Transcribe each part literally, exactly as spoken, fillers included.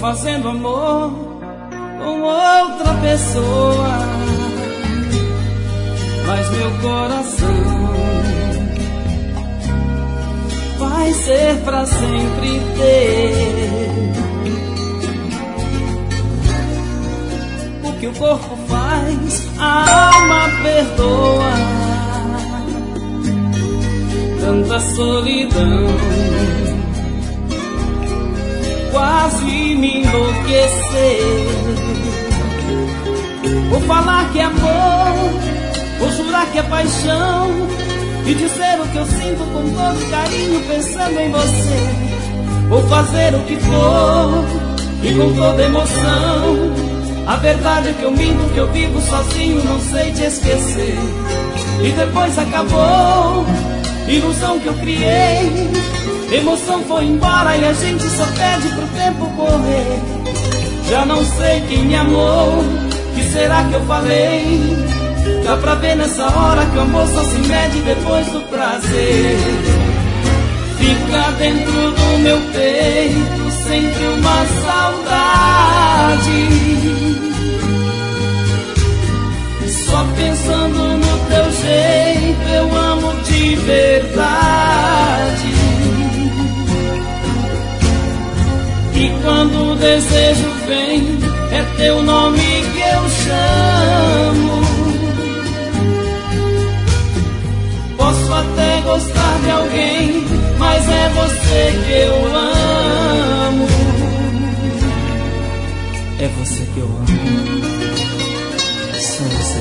fazendo amor com outra pessoa, mas meu coração vai ser pra sempre teu. O que o corpo faz, a alma perdoa. Tanta solidão quase me enlouqueceu. Vou falar que é amor, vou jurar que é paixão, e dizer o que eu sinto com todo carinho pensando em você. Vou fazer o que for e com toda emoção. A verdade é que eu minto, que eu vivo sozinho, não sei te esquecer. E depois acabou, ilusão que eu criei, emoção foi embora e a gente só pede pro tempo correr. Já não sei quem me amou, que será que eu falei? Dá pra ver nessa hora que o amor só se mede depois do prazer. Fica dentro do meu peito sempre uma saudade, só pensando no teu jeito eu amo de verdade. E quando o desejo vem, é teu nome que eu chamo. Posso até gostar de alguém, mas é você que eu amo. É você que eu amo. Só você.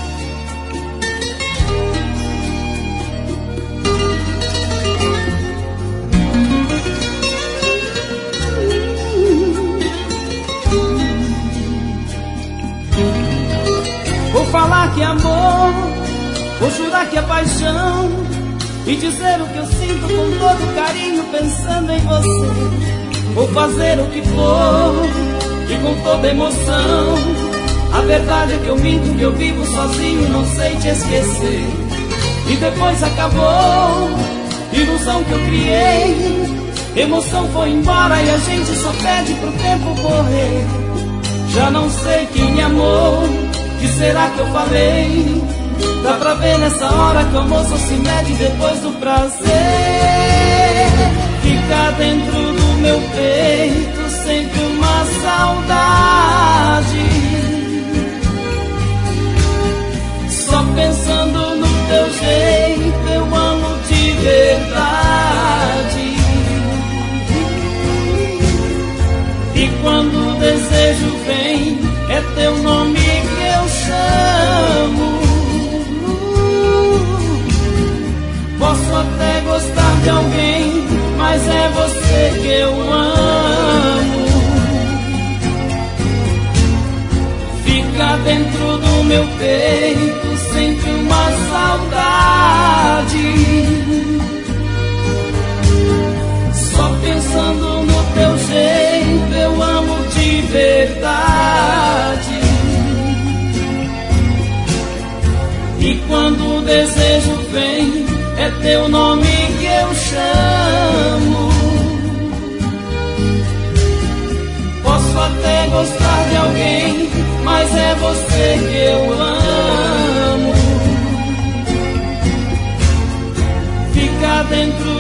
Vou falar que é amor, vou jurar que é paixão, e dizer o que eu sinto com todo carinho pensando em você. Vou fazer o que for e com toda emoção. A verdade é que eu minto, que eu vivo sozinho, não sei te esquecer. E depois acabou, ilusão que eu criei, emoção foi embora e a gente só pede pro tempo correr. Já não sei quem me amou, que será que eu falei? Dá pra ver nessa hora que o amor só se mede depois do prazer. Fica dentro do meu peito sempre uma saudade, só pensando no teu jeito eu amo de verdade. E quando o desejo vem, é teu nome que eu chamo. Posso até gostar de alguém, mas é você que eu amo. Fica dentro do meu peito sempre uma saudade, só pensando no teu jeito eu amo de verdade. E quando o desejo vem, é teu nome que eu chamo. Posso até gostar de alguém, mas é você que eu amo. Fica dentro